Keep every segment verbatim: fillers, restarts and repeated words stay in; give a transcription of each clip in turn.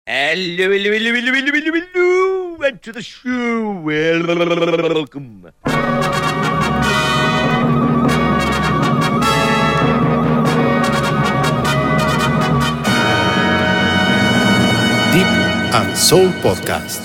Hello, hello, hello, hello, hello, hello, hello, and to the show. Welcome. Deep and Soul Podcast.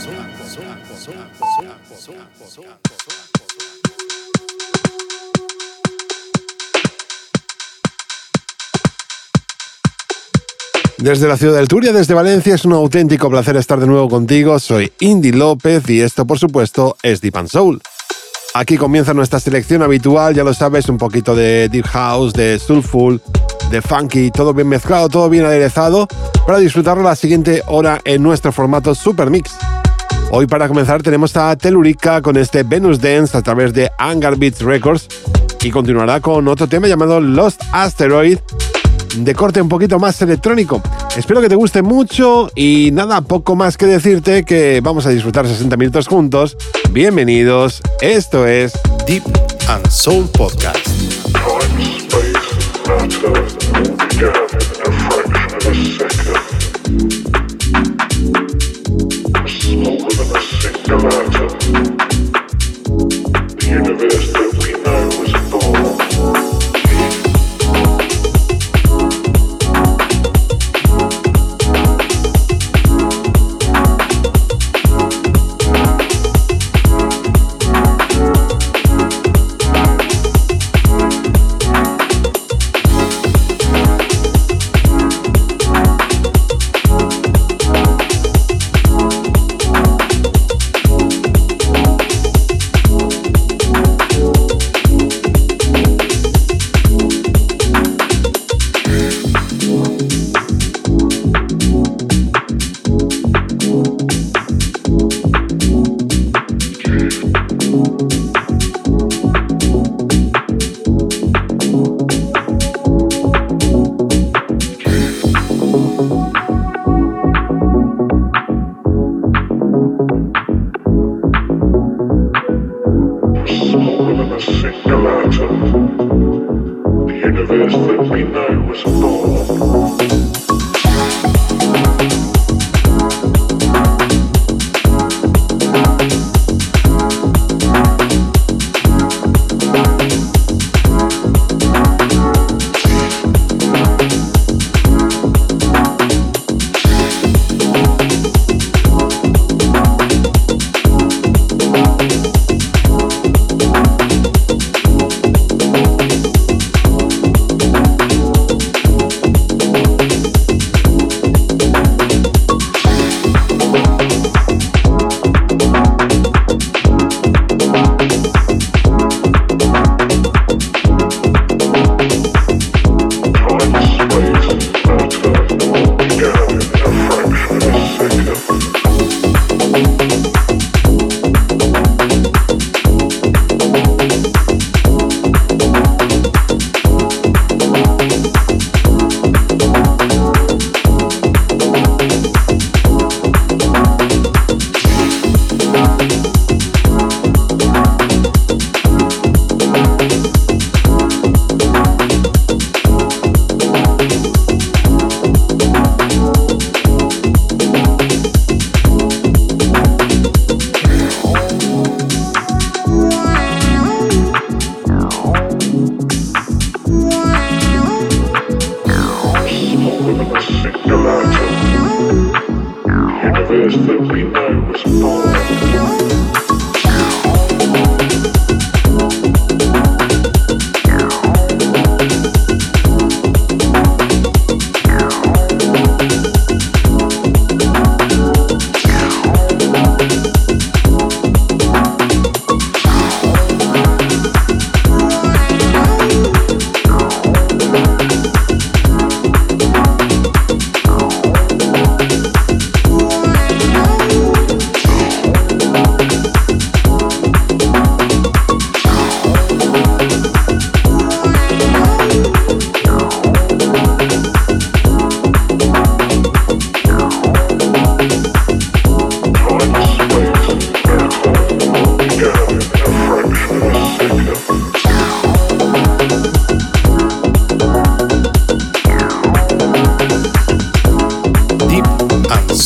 Desde la ciudad del Turia, desde Valencia, es un auténtico placer estar de nuevo contigo. Soy Indy López y esto, por supuesto, es Deep and Soul. Aquí comienza nuestra selección habitual, ya lo sabes, un poquito de Deep House, de Soulful, de Funky, todo bien mezclado, todo bien aderezado, para disfrutarlo la siguiente hora en nuestro formato Super Mix. Hoy, para comenzar, tenemos a Tellurica con este Venus Dance a través de Hangar Beats Records y continuará con otro tema llamado Lost Asteroid, de corte un poquito más electrónico. Espero que te guste mucho y nada, poco más que decirte que vamos a disfrutar sesenta minutos juntos. Bienvenidos, esto es Deep and Soul Podcast.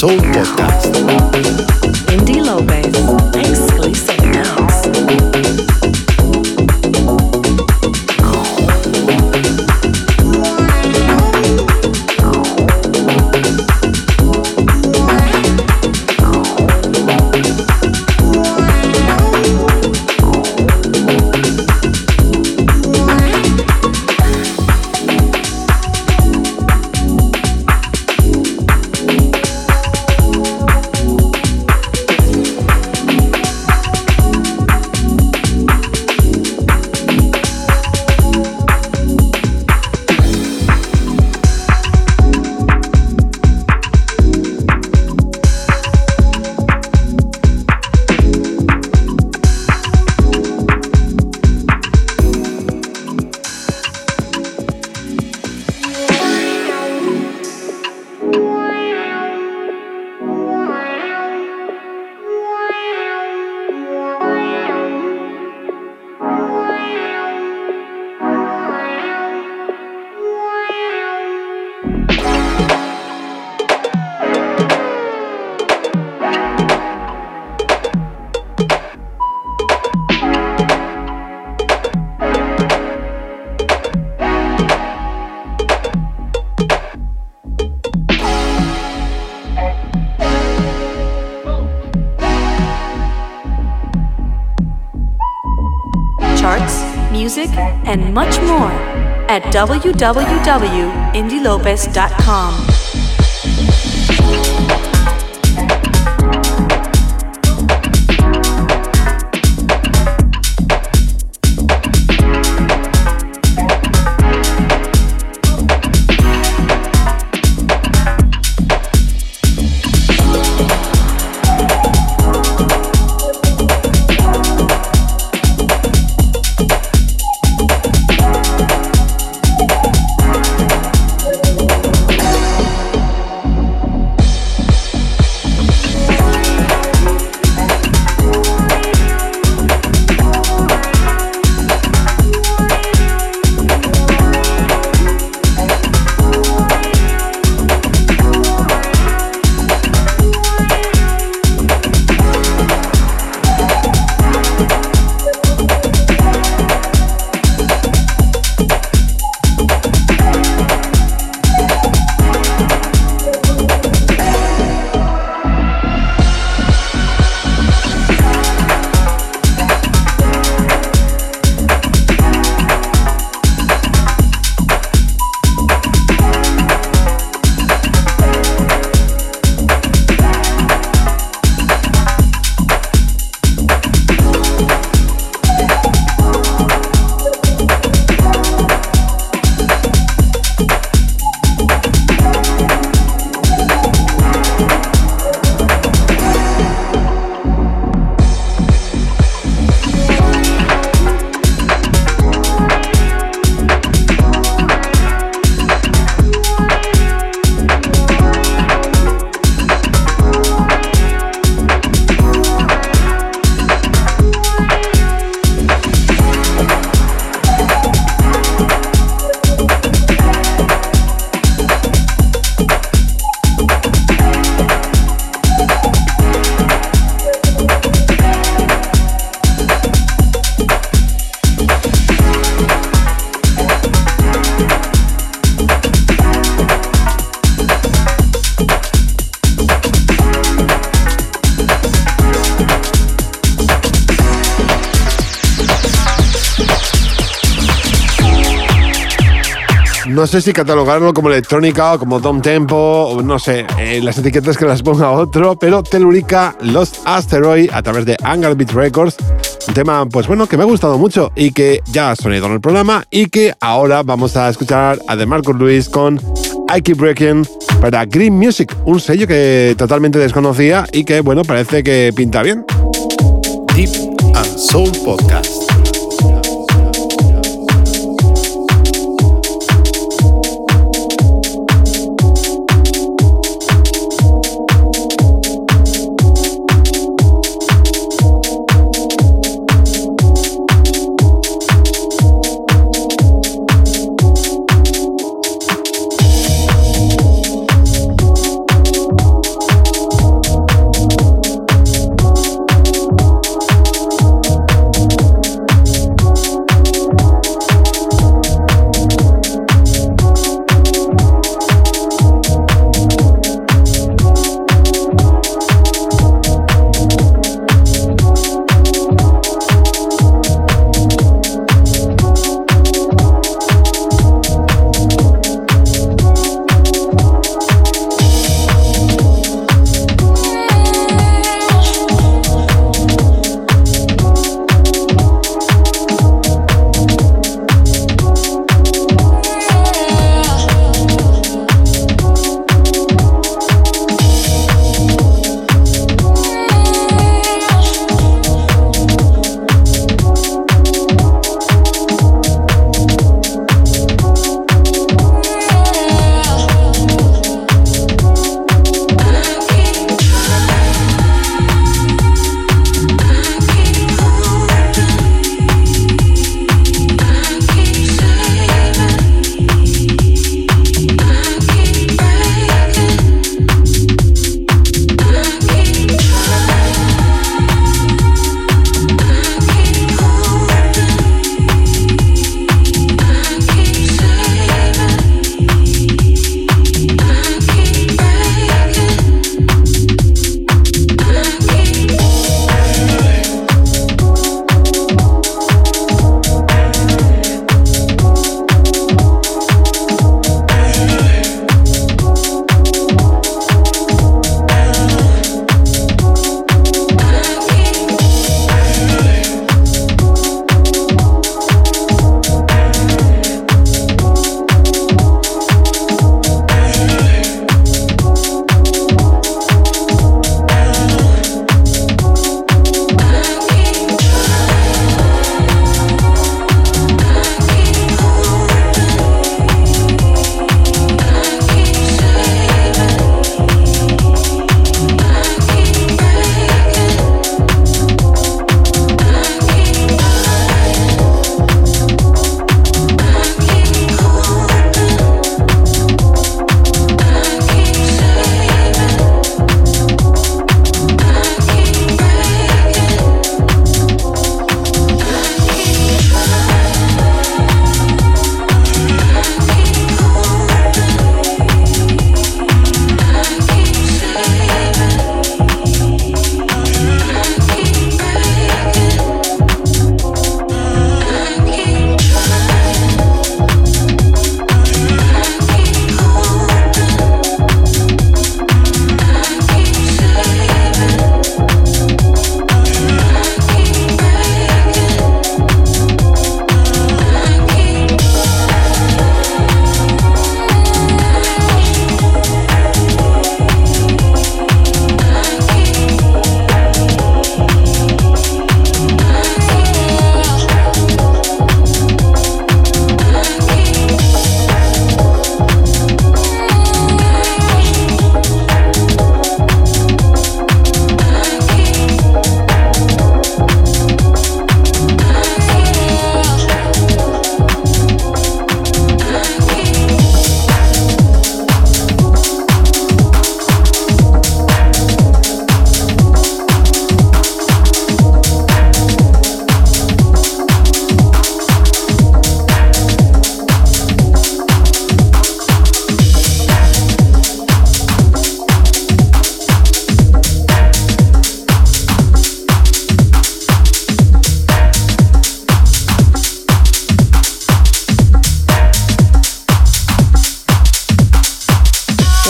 Soul Podcast. Indy Lopez, exclusive mix. Music, and much more at w w w dot indy lopez dot com. No sé si catalogarlo como electrónica o como down tempo, o no sé, eh, las etiquetas que las ponga otro, pero Tellurica Lost Asteroid a través de Angle Beat Records. Un tema, pues bueno, que me ha gustado mucho y que ya ha sonado en el programa y que ahora vamos a escuchar a The Marcus Lewis con I Keep Breaking para Green Music, un sello que totalmente desconocía y que, bueno, parece que pinta bien. Deep and Soul Podcast.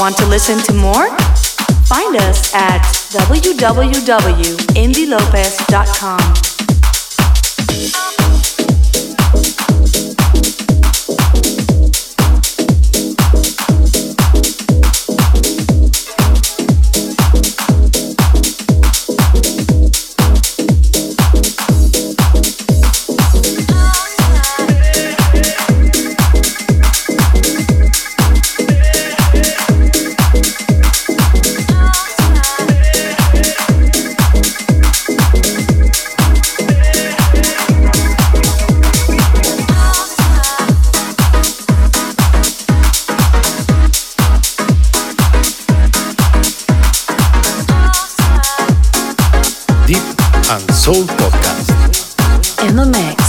Want to listen to more? Find us at w w w dot indy lopez dot com. Soul Podcast. In the mix.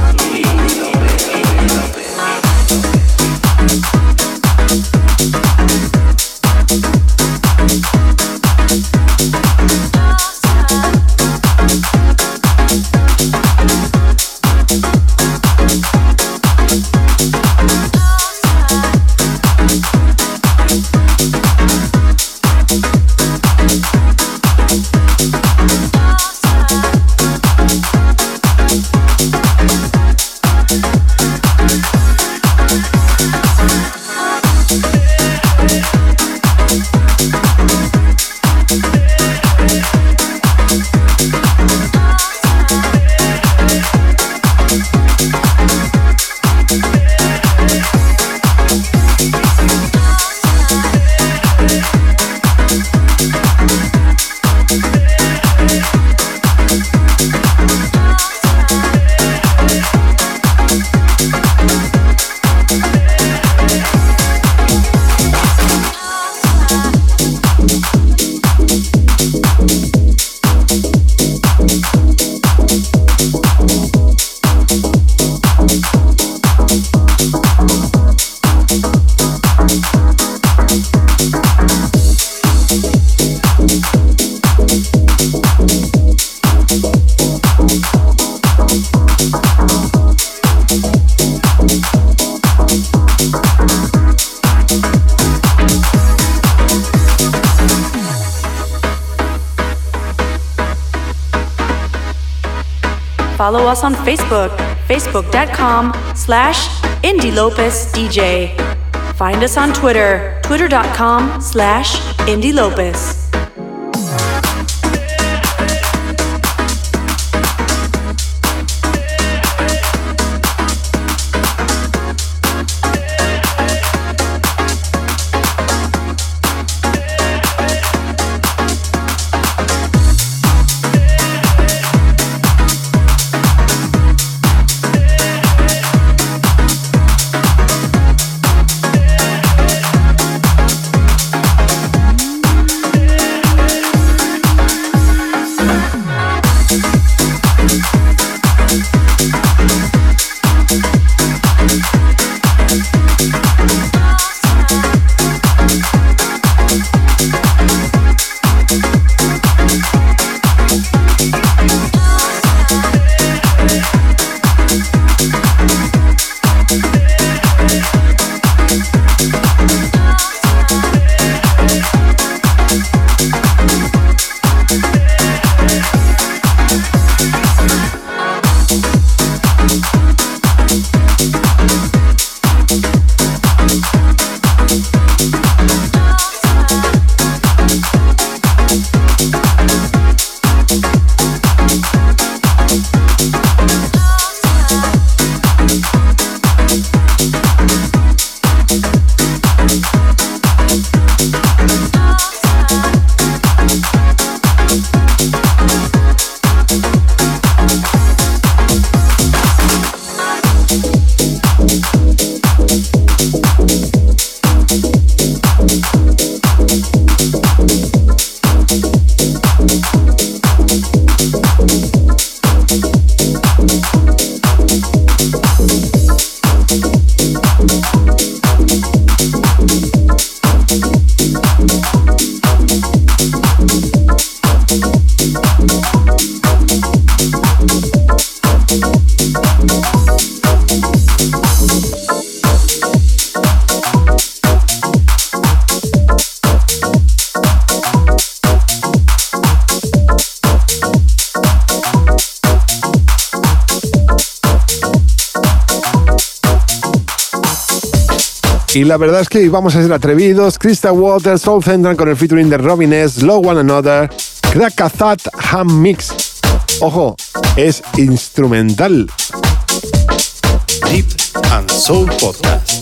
Follow us on Facebook, facebook.com slash Indy Lopez DJ. Find us on Twitter, twitter.com slash Indy Lopez. Y la verdad es que vamos a ser atrevidos. Crystal Waters, Soul Central con el featuring de Robin S, Love One Another, Krakazat Ham Mix. Ojo, es instrumental. Deep and Soul Podcast.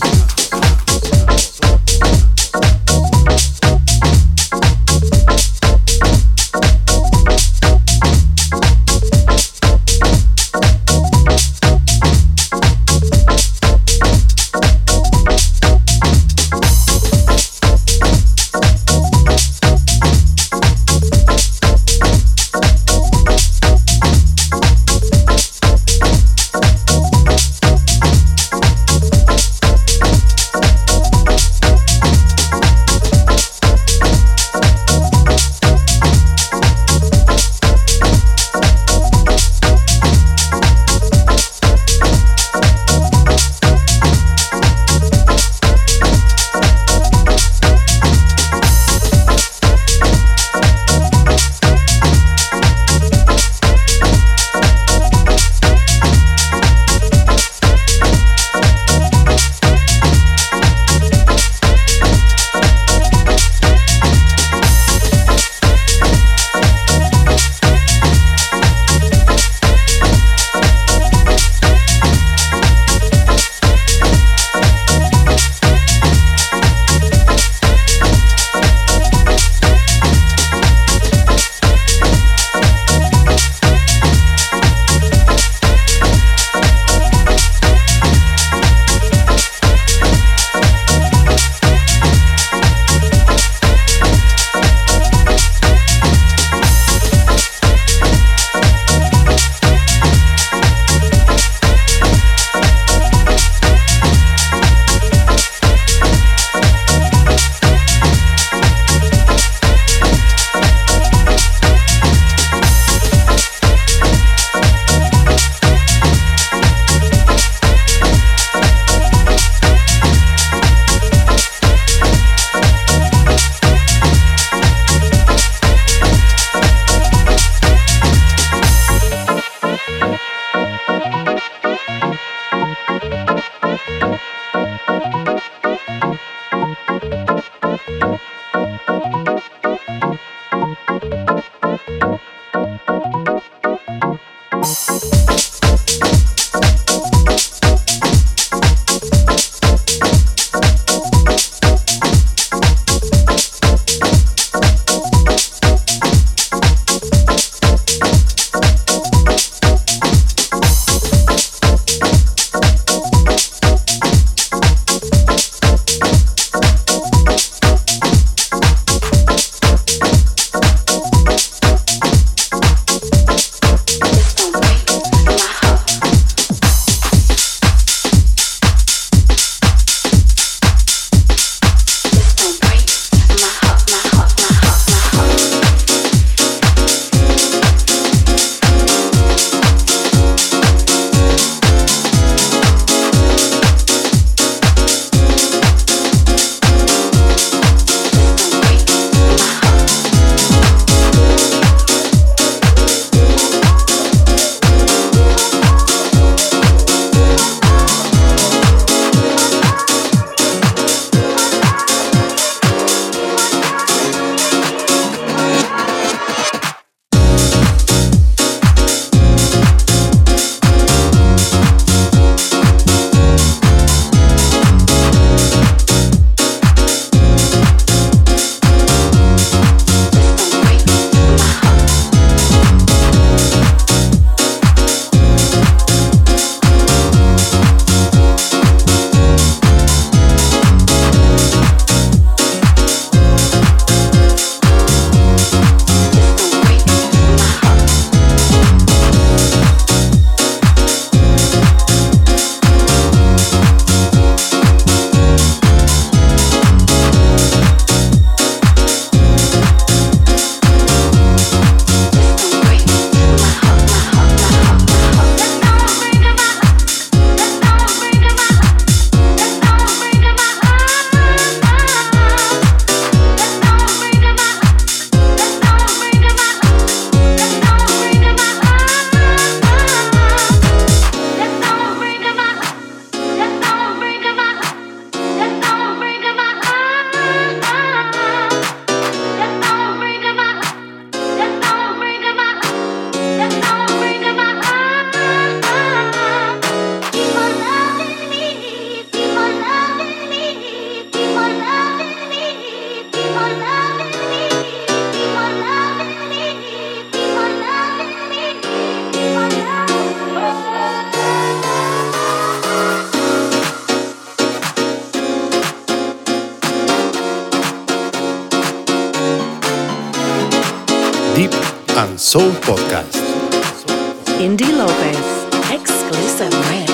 Deep and Soul Podcast. Indy Lopez, exclusive mix.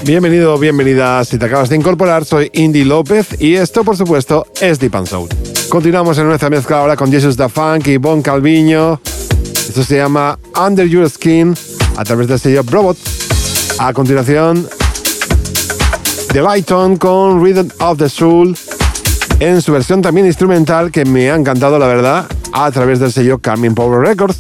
Bienvenido, bienvenida. Si te acabas de incorporar, soy Indy López y esto, por supuesto, es Deep and Soul. Continuamos en nuestra mezcla ahora con Jesus Da Funk y Bon Calviño. Esto se llama Under Your Skin a través del sello Brobot. A continuación, The Lighton con Rhythm of the Soul en su versión también instrumental, que me ha encantado, la verdad, a través del sello Carmine Power Records.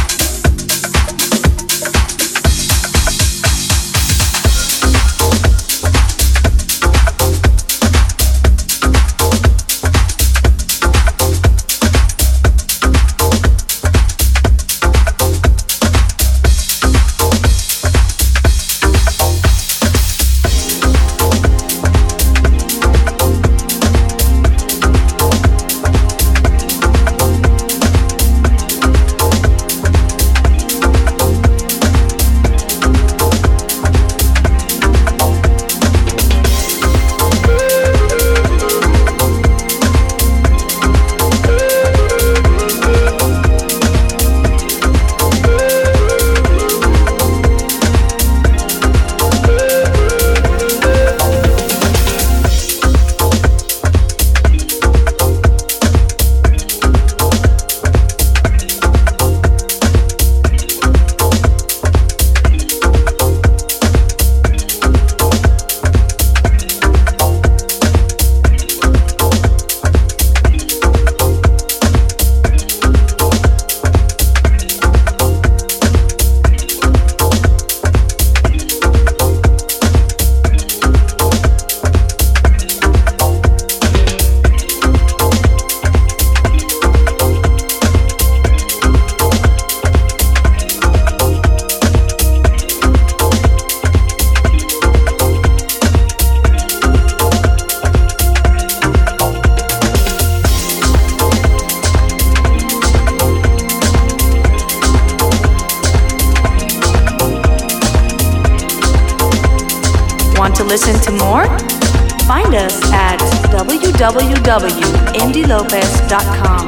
Listen to more? Find us at w w w dot indy lopez dot com.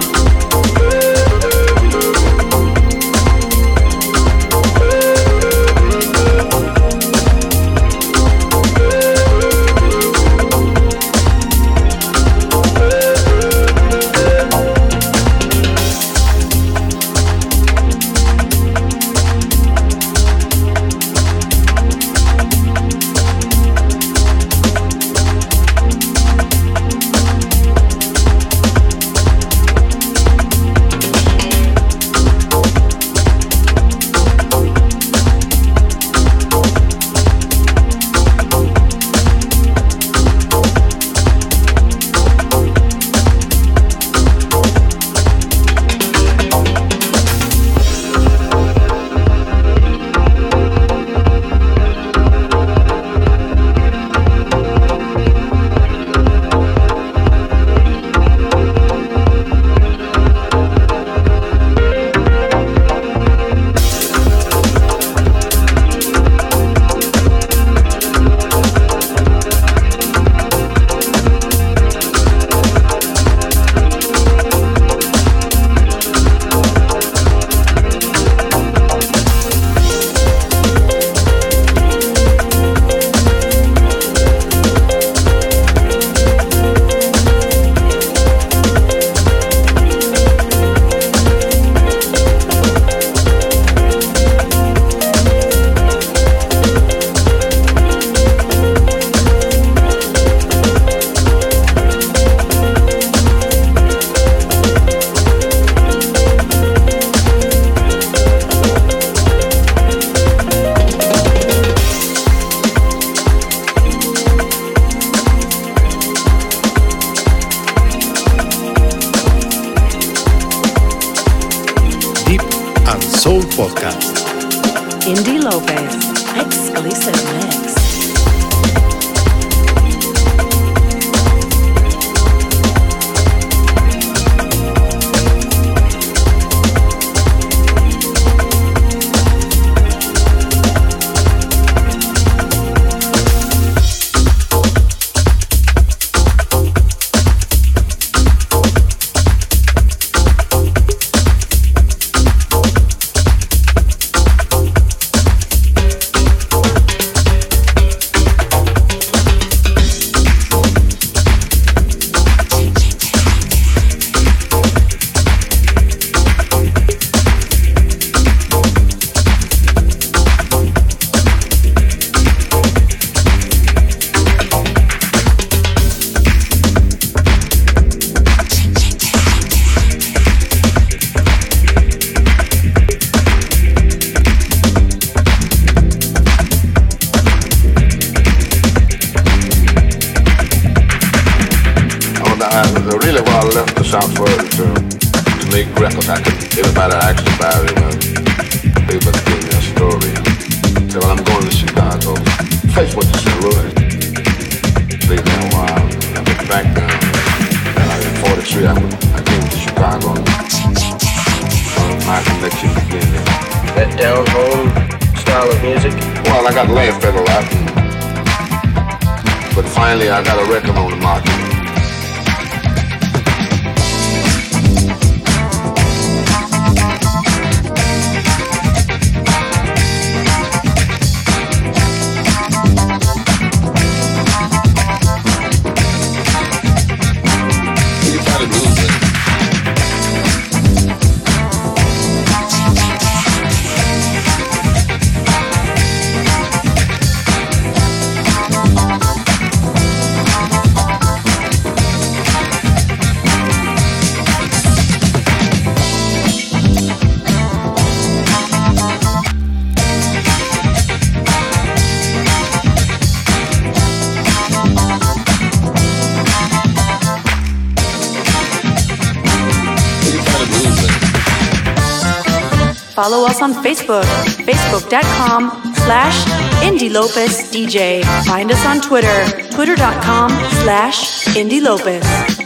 Soul Podcast. Indy Lopez, exclusive mix. I left the South for to, to make records. I could, everybody asked about it. Uh, everybody gave me a story. Said, well, I'm going to Chicago. First went to Saint Louis. Stayed there a while. I went back down. And I in forty-three, I, went, I came to Chicago. Uh, my connection began there. That down home style of music? Well, I got laughed at a lot. And, but finally, I got a record on the market. Follow us on Facebook, facebook.com slash Indy Lopez DJ. Find us on Twitter, twitter.com slash Indy Lopez.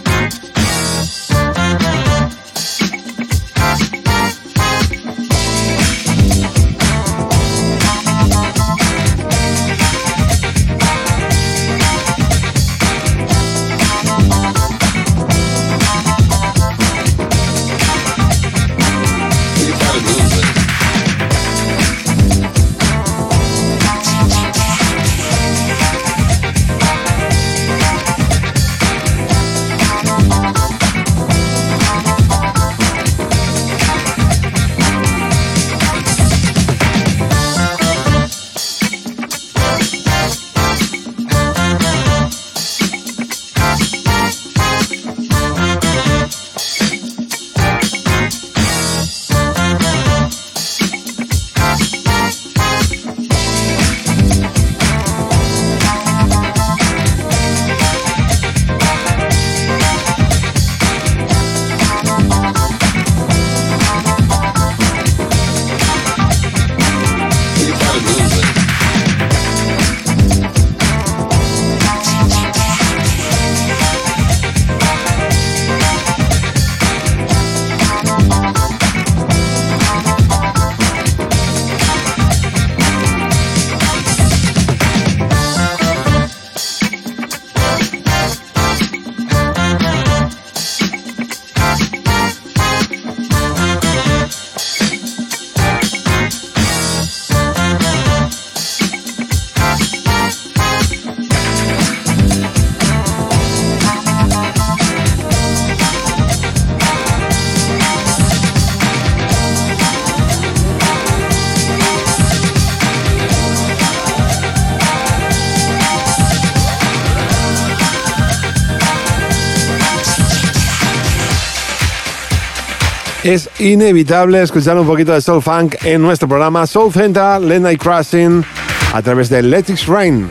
Es inevitable escuchar un poquito de Soul Funk en nuestro programa Soul Central, Late Night Crashing, a través de Let It Rain.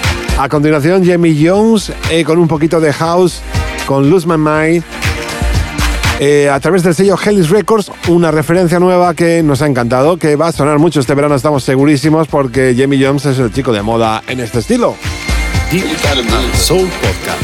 A continuación, Jamie Jones eh, con un poquito de house, con Lose My Mind, eh, a través del sello Hellis Records, una referencia nueva que nos ha encantado, que va a sonar mucho este verano, estamos segurísimos, porque Jamie Jones es el chico de moda en este estilo. Deep Soul Podcast.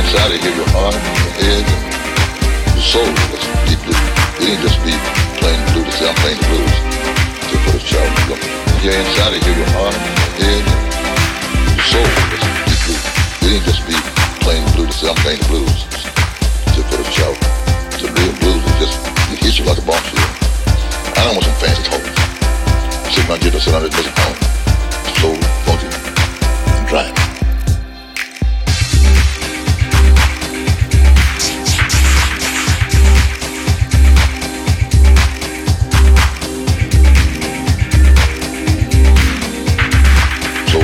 It ain't just be playing blues to say I'm playing the blues to put a child. You're inside of you, your heart, your head, your soul. It's deep blue. It ain't just be playing blues to say I'm playing the blues to put a child. The real blues is just, it hits you like a bomb shell. I don't want some fancy talk. Sit my guitar, sit on this music phone. So funky and dry. So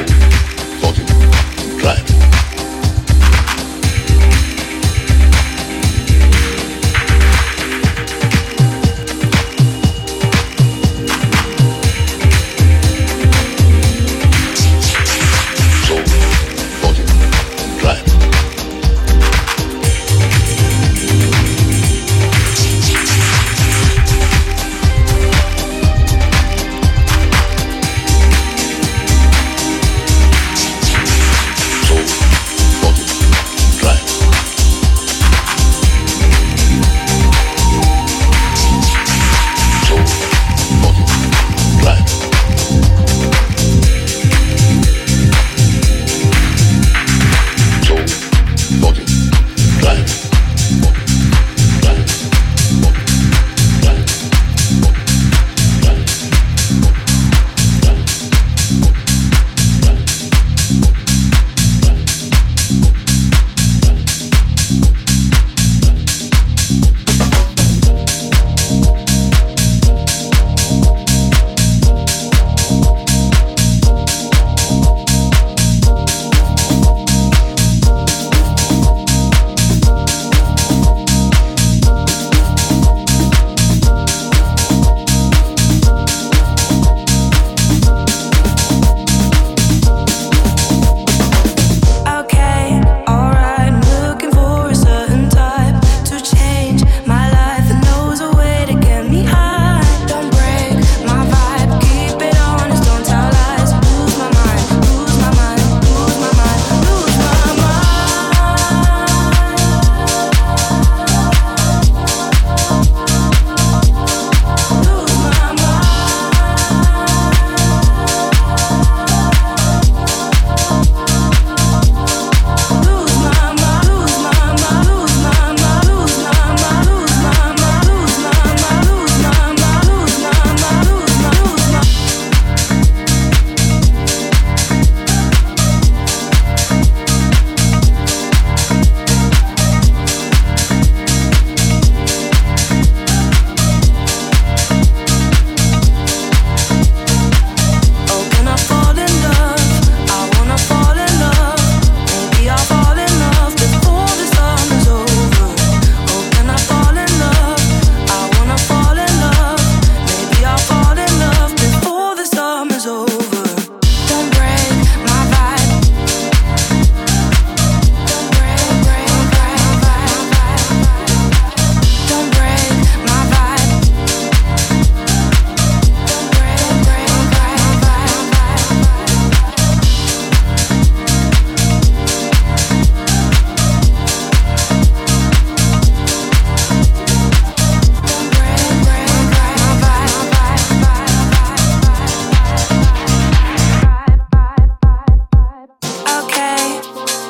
okay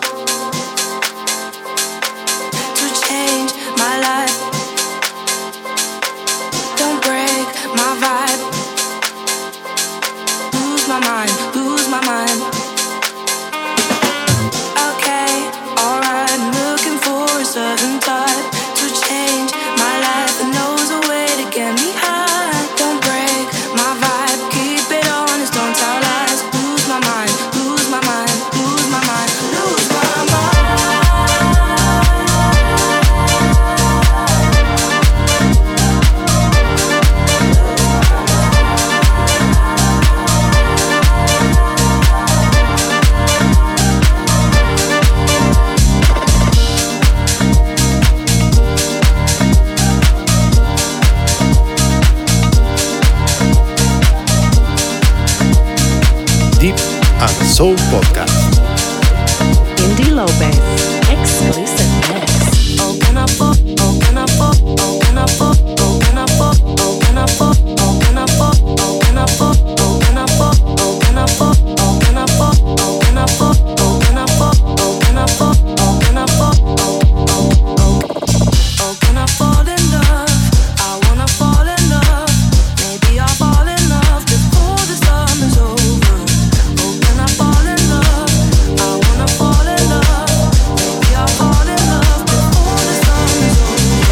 to change my life. Don't break my vibe. Lose my mind, lose my mind. Okay, alright, looking for a certain type to change my life and knows a way to get me high. Don't break my vibe, keep it honest, don't tell lies. Lose my mind, lose my mind, lose my mind, lose my mind. Deep and Soul Podcast. Indy Lopez, exclusive mix. Open up, open up, open up, open up, open up, open up, open up, open up, open up, open up, open up, open up, open up, open up, open up, fall in love. I wanna fall in love. Maybe I'll fall in love before the summer's over. Open up, fall in love. I wanna fall in love. Maybe I'll fall in love before the summer's over.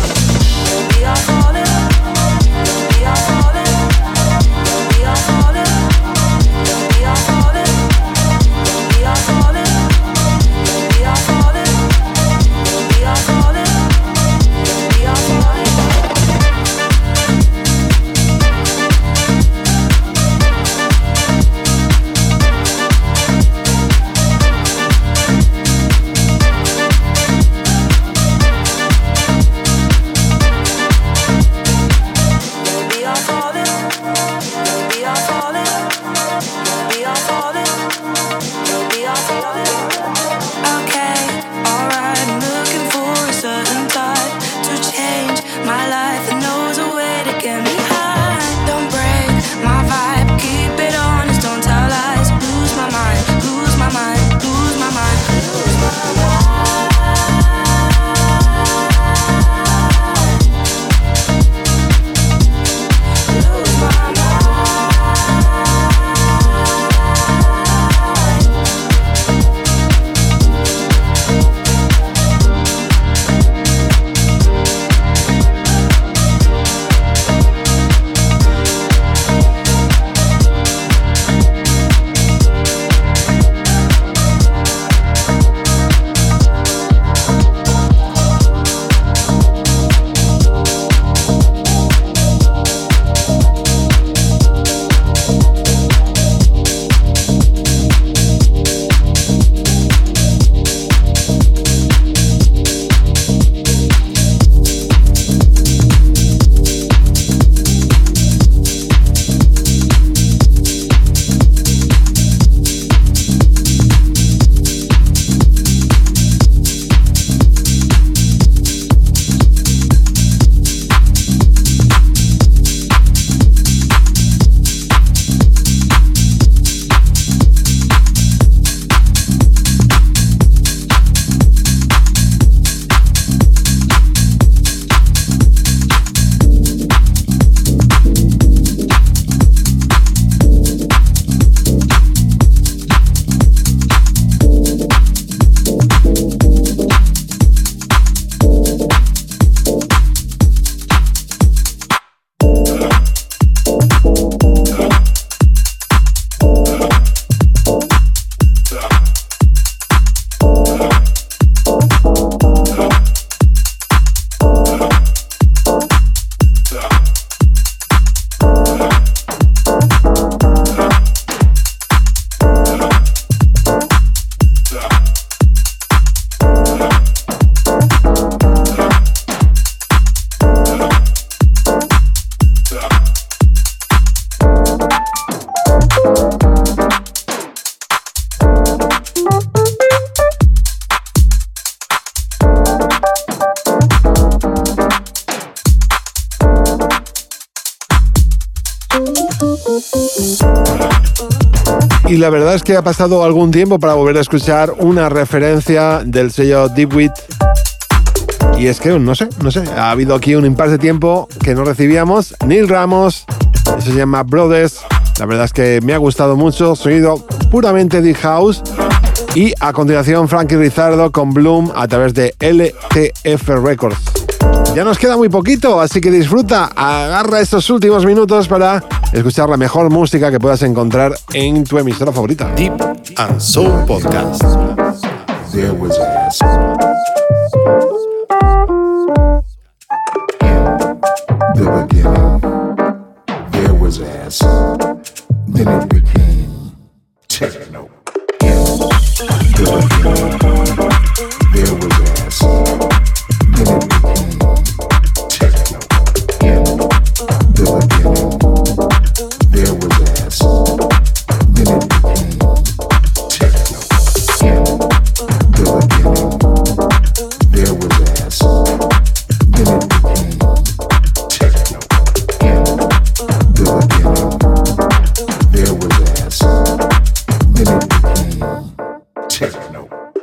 Y la verdad es que ha pasado algún tiempo para volver a escuchar una referencia del sello Deepwit. Y es que, no sé, no sé, ha habido aquí un impasse de tiempo que no recibíamos. Neil Ramos, eso se llama Brothers. La verdad es que me ha gustado mucho, sonido puramente Deep House. Y a continuación Frankie Rizardo con Bloom a través de L T F Records. Ya nos queda muy poquito, así que disfruta, agarra estos últimos minutos para escuchar la mejor música que puedas encontrar en tu emisora favorita. Deep and Soul Podcast. There was ass. In the beginning, there was ass. Then it became techno. In the beginning, there was ass. Then it became techno. In the beginning, there was ass. Then it became techno. In the beginning, there was ass. Then it became techno. In the beginning, there was ass. Then it became techno.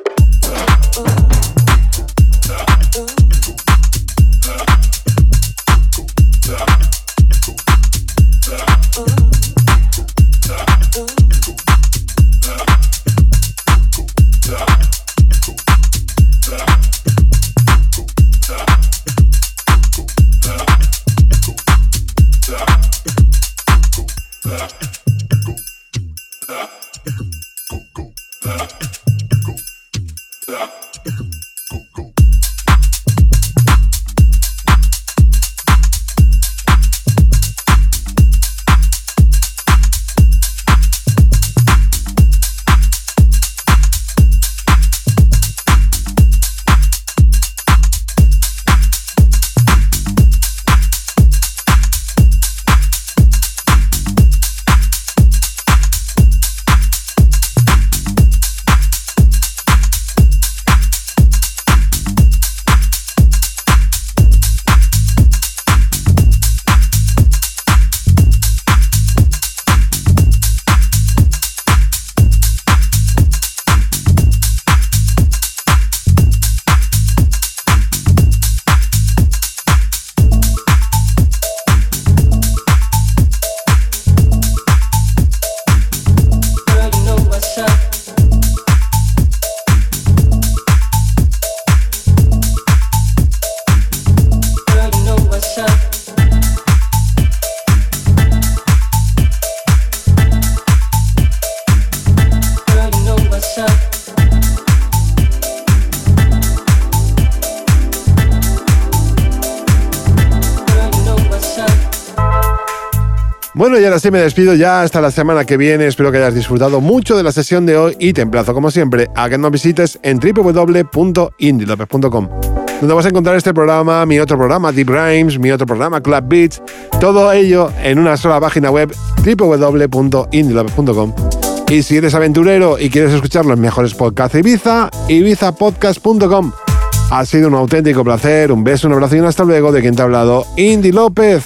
Bueno, y ahora sí me despido ya hasta la semana que viene. Espero que hayas disfrutado mucho de la sesión de hoy y te emplazo, como siempre, a que nos visites en w w w punto indie lopez punto com, donde vas a encontrar este programa, mi otro programa Deep Rhymes, mi otro programa Club Beats, todo ello en una sola página web, w w w punto indie lopez punto com. Y si eres aventurero y quieres escuchar los mejores podcasts de Ibiza, ibiza podcast punto com. Ha sido un auténtico placer, un beso, un abrazo y un hasta luego de quien te ha hablado, Indy López.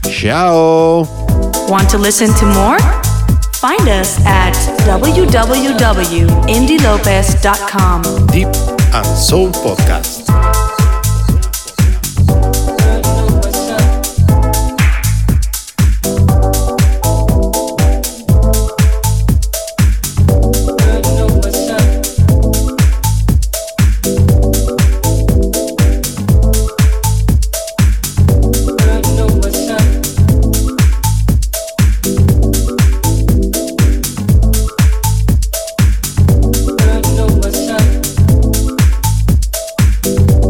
¡Chao! Want to listen to more? Find us at w w w dot indy lopez dot com. Deep and Soul Podcast. Thank you.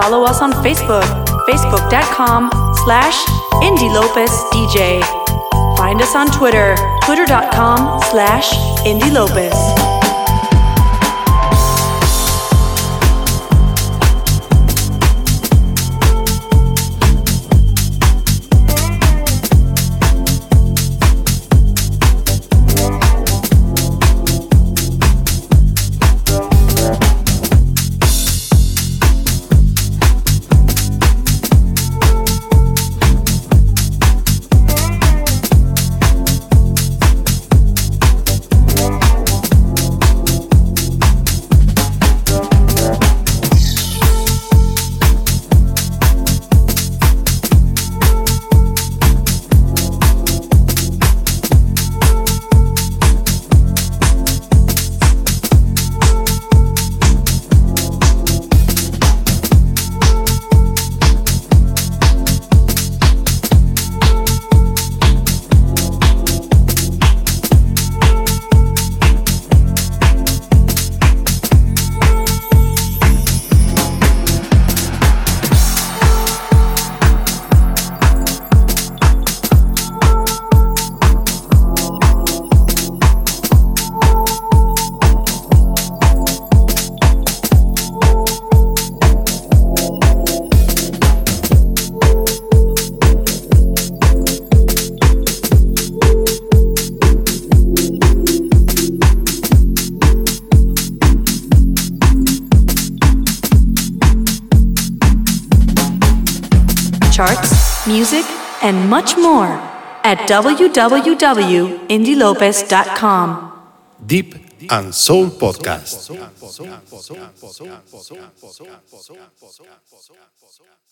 follow us on Facebook, facebook.com slash Indy Lopez DJ. Find us on Twitter, twitter.com slash Indy Lopez. Charts, music, and much more at w w w dot indy lopez dot com. Deep and Soul Podcast.